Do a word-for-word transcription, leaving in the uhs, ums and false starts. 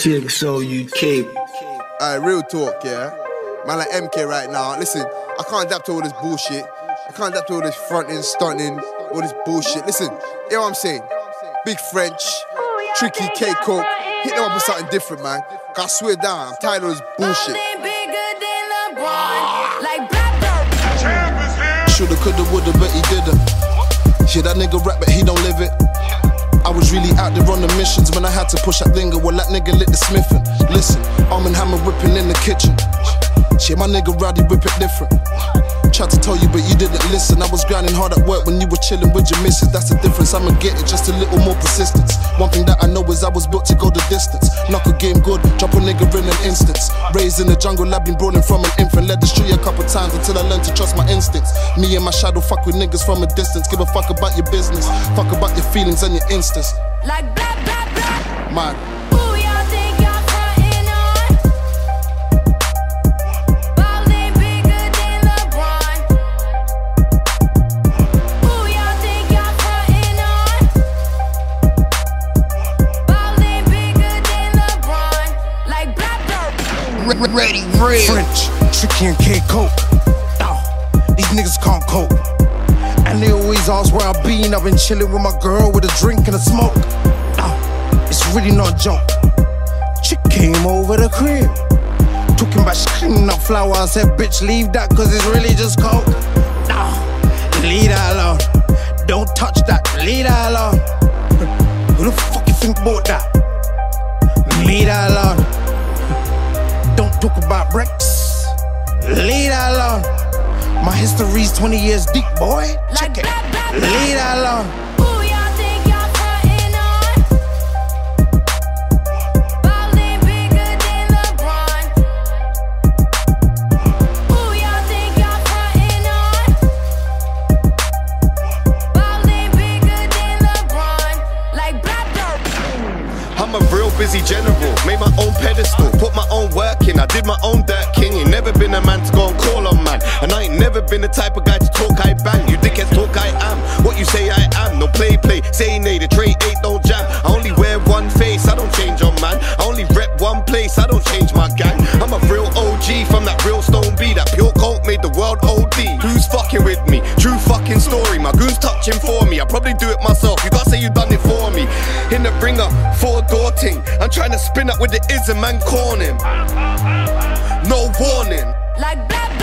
Take so you keep. Alright, real talk, yeah. Man like M K right now. Listen, I can't adapt to all this bullshit. I can't adapt to all this fronting, stunting, all this bullshit. Listen, you know what I'm saying? Big French, tricky K-Coke. Hit them up with something different, man. Cause I swear down, I'm tired of this bullshit. Shoulda, coulda, woulda, but he didn't. Yeah, that nigga rap, but he don't live it. I was really out there on the missions when I had to push that linger. Well, that nigga lit the smithing. Listen, Arm and Hammer whipping in the kitchen. Shit, my nigga Rowdy whip it different. Tried to tell you, but you didn't listen. I was grinding hard at work when you were chilling with your missus. That's the difference, I'ma get it, just a little more persistence. One thing that I know is I was built to go the distance. Knock a game good, drop a nigga in an instance. Raised in the jungle, I've been brawling from an infant. Led the street a couple times until I learned to trust my instincts. Me and my shadow fuck with niggas from a distance. Give a fuck about your business, fuck about your feelings and your instance. Like blah, blah, blah. Man. Ready, real French, tricky and K-Coke. Oh, these niggas can't cope. And they always ask where I've been. I've been chilling with my girl with a drink and a smoke. Oh, it's really not a joke. Chick came over the crib, talking about she cleaning up flour. I said, bitch, leave that, cause it's really just coke. Oh, leave that alone. Don't touch that, leave that alone. Who the fuck you think bought that? Leave that alone. Don't talk about bricks, leave that alone. My history's twenty years deep, boy. Check it, leave that alone. Who y'all think y'all frontin' on? Ballin' bigger than LeBron. Who y'all think y'all frontin' on? Ballin' bigger than LeBron. Like black dirt. I'm a real busy general, made my own pedestal, put my own work in, I did my own dirt king. Ain't never been a man to go and call on man, and I ain't never been the type of guy to talk I bang. You dickheads talk I am, what you say I am. No play play, say nay, the tray eight don't jam. I only wear one face, I don't change on man. I only rep one place, I don't change my gang. I'm a real O G from that real stone B. That pure coke made the world O D. Who's fucking with me? True fucking story, my goons touching for me. I probably do it myself, you can't say you done it for me. In the bringer, four door ting, I'm trying to spin up with the ism and corn him. No warning. Like black